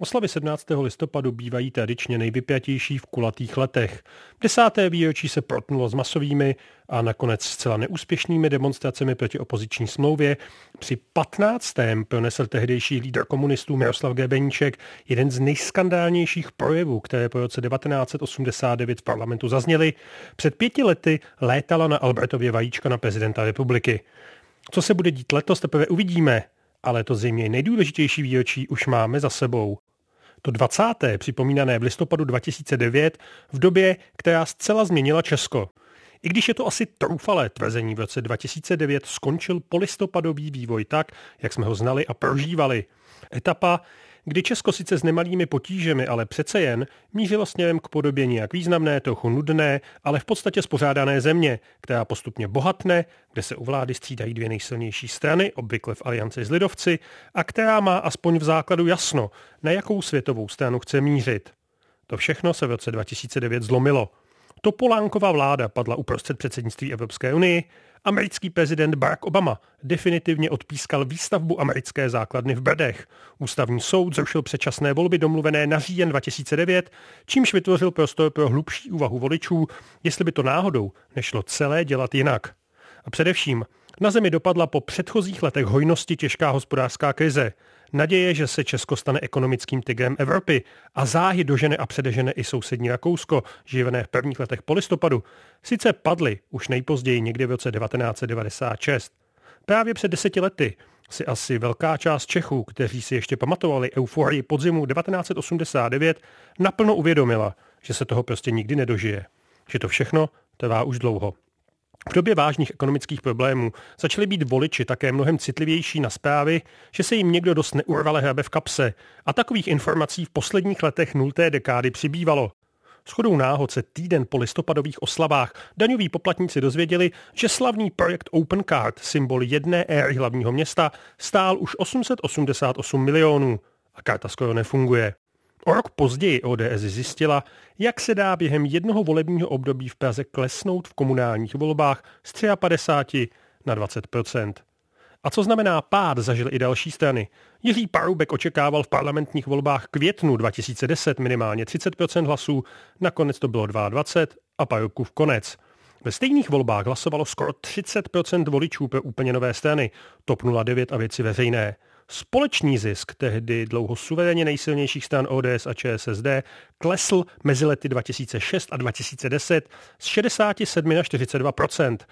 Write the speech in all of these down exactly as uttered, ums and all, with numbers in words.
Oslavy sedmnáctého listopadu bývají tradičně nejvypjatější v kulatých letech. Desáté výročí se protnulo s masovými a nakonec zcela neúspěšnými demonstracemi proti opoziční smlouvě. Při patnáctém pronesl tehdejší lídr komunistů Miroslav Grebeníček jeden z nejskandálnějších projevů, které po roce devatenáct set osmdesát devět v parlamentu zazněly. Před pěti lety létala na Albertově vajíčka na prezidenta republiky. Co se bude dít letos, teprve uvidíme, ale to zřejmě nejdůležitější výročí už máme za sebou. To dvacáté připomínané v listopadu dva tisíce devět v době, která zcela změnila Česko. I když je to asi troufalé tvrzení, v roce dva tisíce devět skončil polistopadový vývoj tak, jak jsme ho znali a prožívali. Etapa, kdy Česko sice s nemalými potížemi, ale přece jen mířilo směrem k podobě nějak významné, trochu nudné, ale v podstatě spořádané země, která postupně bohatne, kde se u vlády střídají dvě nejsilnější strany, obvykle v alianci s lidovci, a která má aspoň v základu jasno, na jakou světovou stranu chce mířit. To všechno se v roce dva tisíce devět zlomilo. Topolánkova vláda padla uprostřed předsednictví Evropské unii, americký prezident Barack Obama definitivně odpískal výstavbu americké základny v Brdech. Ústavní soud zrušil předčasné volby domluvené na říjen dva tisíce devět, čímž vytvořil prostor pro hlubší úvahu voličů, jestli by to náhodou nešlo celé dělat jinak. A především na zemi dopadla po předchozích letech hojnosti těžká hospodářská krize. Naděje, že se Česko stane ekonomickým tygrem Evropy a záhy dožene a předežene i sousední Rakousko, živené v prvních letech polistopadu, sice padly už nejpozději někdy v roce devatenáct set devadesát šest. Právě před deseti lety si asi velká část Čechů, kteří si ještě pamatovali euforii podzimu devatenáct set osmdesát devět, naplno uvědomila, že se toho prostě nikdy nedožije. Že to všechno trvá už dlouho. V době vážných ekonomických problémů začali být voliči také mnohem citlivější na zprávy, že se jim někdo dost neurvale hrabe v kapse, a takových informací v posledních letech nulté dekády přibývalo. Shodou náhod se týden po listopadových oslavách daňoví poplatníci dozvěděli, že slavný projekt Open Card, symbol jedné éry hlavního města, stál už osm set osmdesát osm milionů a karta skoro nefunguje. O rok později O D S zjistila, jak se dá během jednoho volebního období v Praze klesnout v komunálních volbách z padesát tři na dvacet procent. A co znamená pád, zažily i další strany. Jiří Paroubek očekával v parlamentních volbách květnu dva tisíce deset minimálně třicet procent hlasů, nakonec to bylo dvacet dva a Paroubkův konec. Ve stejných volbách hlasovalo skoro třicet procent voličů pro úplně nové strany, T O P nula devět a Věci veřejné. Společný zisk tehdy dlouho suverénně nejsilnějších stran O D S a Č S S D klesl mezi lety dva tisíce šest a dva tisíce deset z šedesát sedm na čtyřicet dva procent.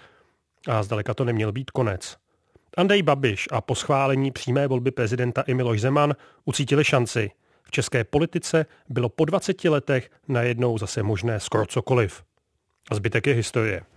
A zdaleka to neměl být konec. Andrej Babiš a po schválení přímé volby prezidenta i Miloš Zeman ucítili šanci. V české politice bylo po dvaceti letech najednou zase možné skoro cokoliv. A zbytek je historie.